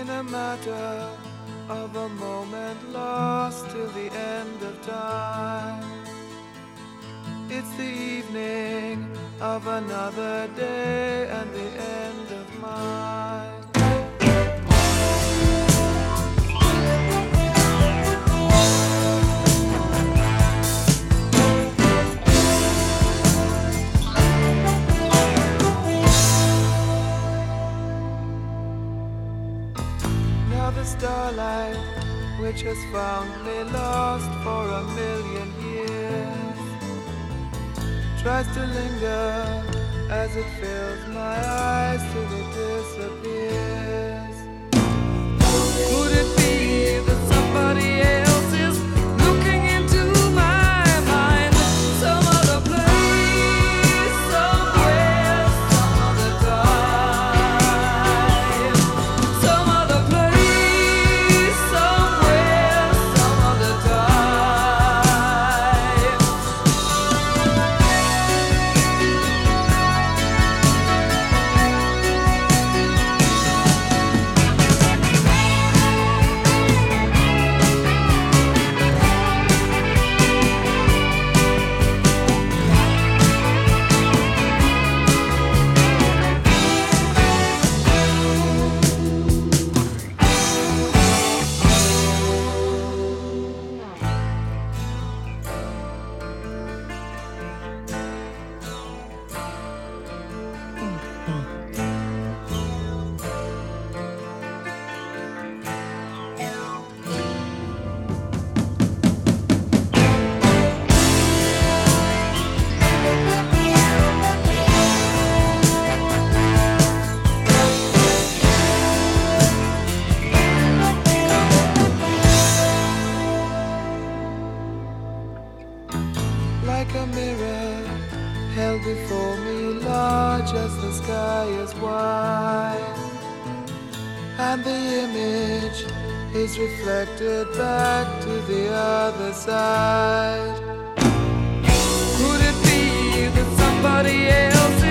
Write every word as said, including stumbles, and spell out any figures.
in a matter of a moment lost till the end of time. It's the evening of another day and the end of mine. Now the starlight, which has found me lost for a million years, tries to linger as it fills my eyes till it disappears. Could it be that somebody else is looking into my mind? Some other place, somewhere, some other time. Some other place, somewhere, some other time. Like a mirror held before me, large as the sky is wide, and the image is reflected back to the other side. Could it be that somebody else